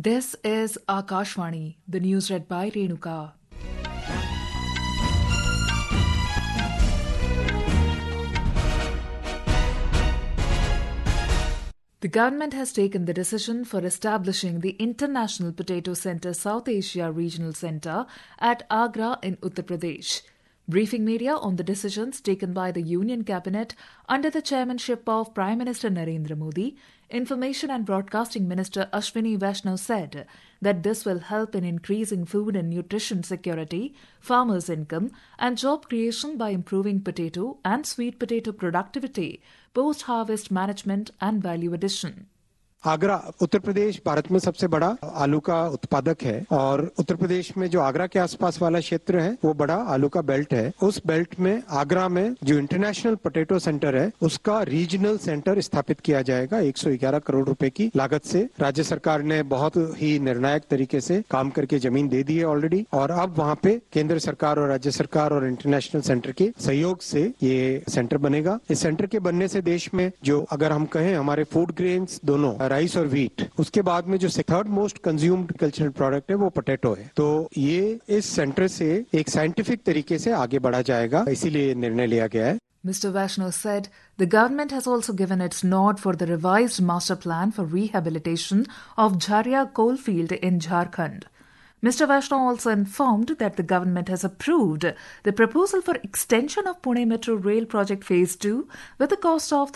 This is Akashvani, the news read by Renuka. The government has taken the decision for establishing the International Potato Centre South Asia Regional Centre at Agra in Uttar Pradesh. Briefing media on the decisions taken by the Union Cabinet under the chairmanship of Prime Minister Narendra Modi, Information and Broadcasting Minister Ashwini Vaishnaw said that this will help in increasing food and nutrition security, farmers' income, and job creation by improving potato and sweet potato productivity, post-harvest management, and value addition. Agra Uttar Pradesh Bharat में सबसे बड़ा आलू का उत्पादक है और उत्तर प्रदेश में जो आगरा के आसपास वाला क्षेत्र है वो बड़ा आलू का बेल्ट है। उस बेल्ट में आगरा में जो इंटरनेशनल पोटैटो सेंटर है उसका रीजनल सेंटर स्थापित किया जाएगा 111 करोड़ रुपए की लागत से। राज्य सरकार ने बहुत ही निर्णायक तरीके से काम करके जमीन दे दी है ऑलरेडी और अब वहाँ पे केंद्र सरकार और राज्य सरकार और इंटरनेशनल सेंटर के सहयोग से ये सेंटर बनेगा। इस सेंटर के बनने से देश में जो अगर हम कहें हमारे फूड ग्रेन्स दोनों राइस और व्हीट, उसके बाद में जो third most consumed cultural product है वो पोटैटो है। तो ये इस सेंटर से एक साइंटिफिक तरीके से आगे बढ़ा जाएगा, इसीलिए निर्णय लिया गया है। Mr. Vaishnaw said the government has also given its nod for the revised master plan for rehabilitation of Jharia coalfield in Jharkhand. Mr. Vaishnaw also informed that the government has approved the proposal for extension of Pune Metro Rail Project Phase 2 with a cost of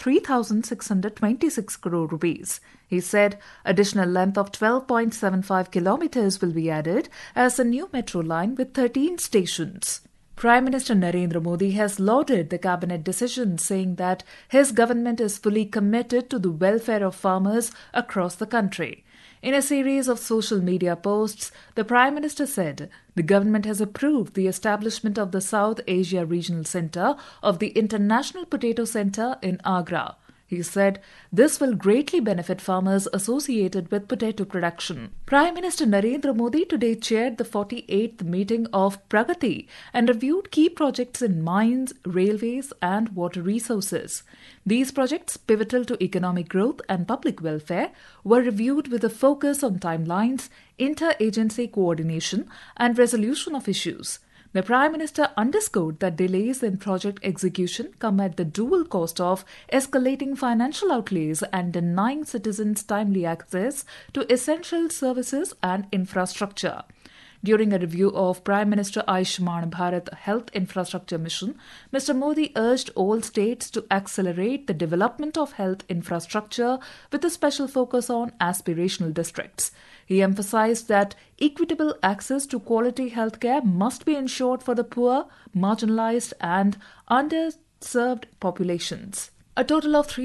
3,626 crore rupees. He said additional length of 12.75 kilometers will be added as a new metro line with 13 stations. Prime Minister Narendra Modi has lauded the cabinet decision, saying that his government is fully committed to the welfare of farmers across the country. In a series of social media posts, the Prime Minister said the government has approved the establishment of the South Asia Regional Centre of the International Potato Centre in Agra. He said this will greatly benefit farmers associated with potato production. Prime Minister Narendra Modi today chaired the 48th meeting of Pragati and reviewed key projects in mines, railways and water resources. These projects, pivotal to economic growth and public welfare, were reviewed with a focus on timelines, inter-agency coordination and resolution of issues. The Prime Minister underscored that delays in project execution come at the dual cost of escalating financial outlays and denying citizens timely access to essential services and infrastructure. During a review of Prime Minister Ayushman Bharat Health Infrastructure Mission, Mr. Modi urged all states to accelerate the development of health infrastructure with a special focus on aspirational districts. He emphasized that equitable access to quality healthcare must be ensured for the poor, marginalized and underserved populations. A total of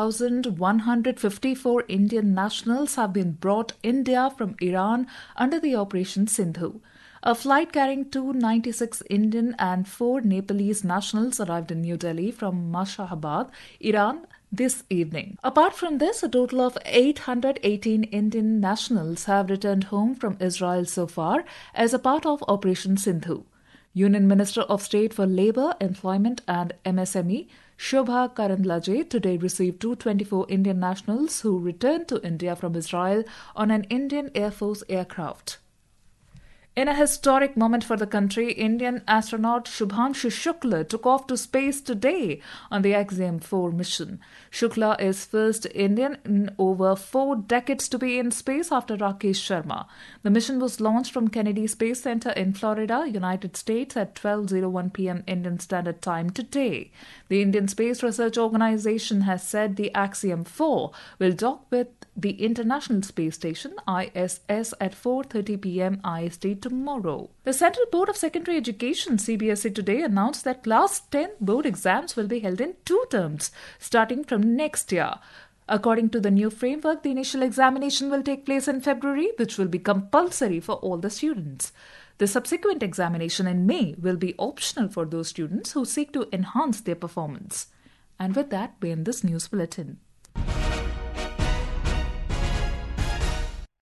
3,154 Indian nationals have been brought India from Iran under the Operation Sindhu. A flight carrying 296 Indian and 4 Nepalese nationals arrived in New Delhi from Mashhabad, Iran, this evening. Apart from this, a total of 818 Indian nationals have returned home from Israel so far as a part of Operation Sindhu. Union Minister of State for Labour, Employment and MSME, Shobha Karandlaje, today received 224 Indian nationals who returned to India from Israel on an Indian Air Force aircraft. In a historic moment for the country, Indian astronaut Shubhanshu Shukla took off to space today on the Axiom-4 mission. Shukla is first Indian in over 4 decades to be in space after Rakesh Sharma. The mission was launched from Kennedy Space Center in Florida, United States at 12:01 p.m. Indian Standard Time today. The Indian Space Research Organization has said the Axiom-4 will dock with the International Space Station ISS at 4:30 p.m. IST tomorrow. The Central Board of Secondary Education CBSE today announced that Class 10 board exams will be held in 2 terms starting from next year. According to the new framework, the initial examination will take place in February, which will be compulsory for all the students. The subsequent examination in May will be optional for those students who seek to enhance their performance. And with that, we end this news bulletin.